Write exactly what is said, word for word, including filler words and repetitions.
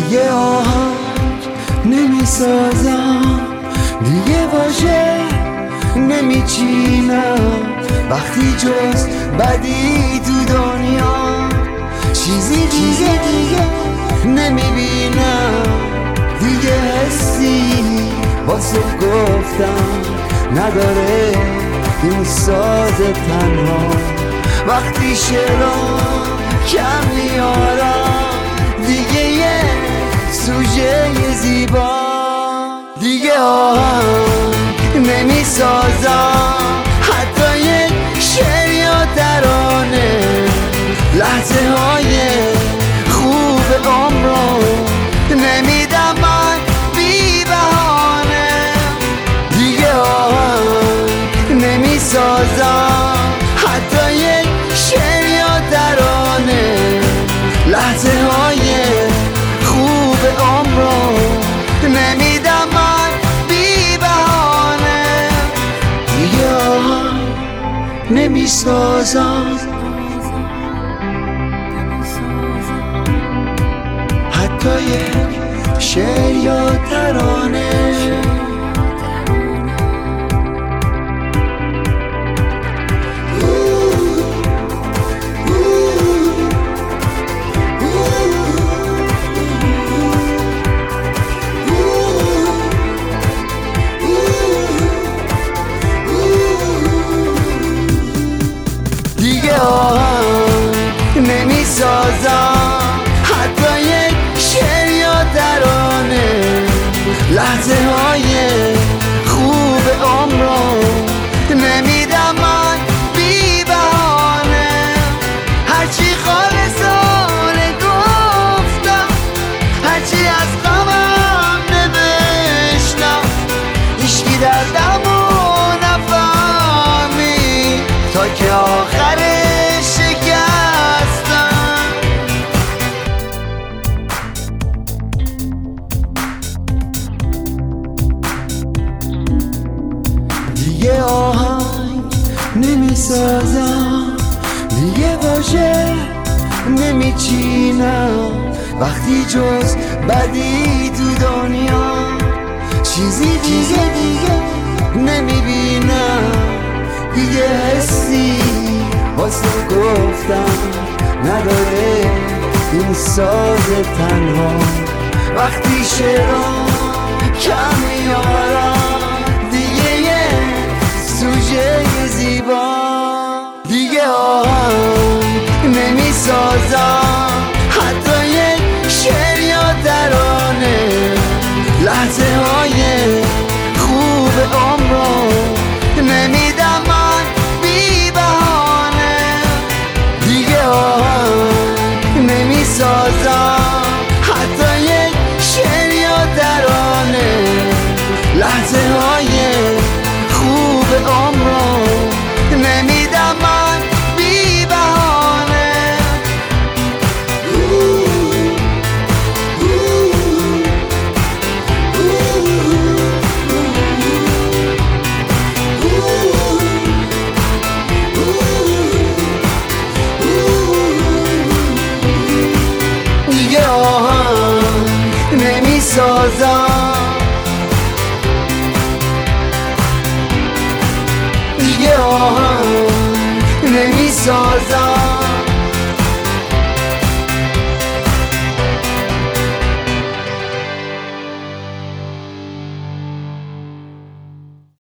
دیگه آهنگ نمیسازم، دیگه واژه نمیچینم، وقتی جز بدی تو دنیا چیزی دیگه دیگه نمیبینم، دیگه حسی واسه گفتم نداره این ساز تنها، وقتی شعرام کم میارم دیگه یه سوژه زیبا، دیگه آهنگ نمیسازم، حتی یک شعر یا ترانه، لحظه های خوب عمرم نمیدم من بی بهانه، دیگه آهنگ نمیسازم، حتی یک شعر یا ترانه، لحظه های خوب عمرم نمیدم من بی بهانه، دیگه آهنگ نمیسازم، حتی یک شعر یا ترانه. دیگه آهنگ نمیسازم، حتی یک شعر یا ترانه، لحظه های خوب عمرم نمیدم من بی بهانه، هرچی خالصانه گفتم، هرچی از غمم نوشتم، هیچکی دردمو نفهمی تا که آخرش شکستم، دیگه آهنگ نمیسازم، دیگه واژه نمیچینم، وقتی جز بدی تو دنیا چیزی دیگه دیگه نمیبینم، دیگه حسی واسه گفتم نداره این ساز تنها، وقتی شعرام کم میارم دیگه یه سوژه زیبا، دیگه آهنگ نمیسازم، حتی یک شعر یا ترانه، لحظه های خوب عمرم نمیدم من بی بهانه، دیگه آهنگ نمیسازم، حتی یک شعر یا ترانه، لحظه های خوب عمرم نمیدم من بی بهانه. دیگه آهنگ نمیسازم، دیگه آهنگ نمیسازم،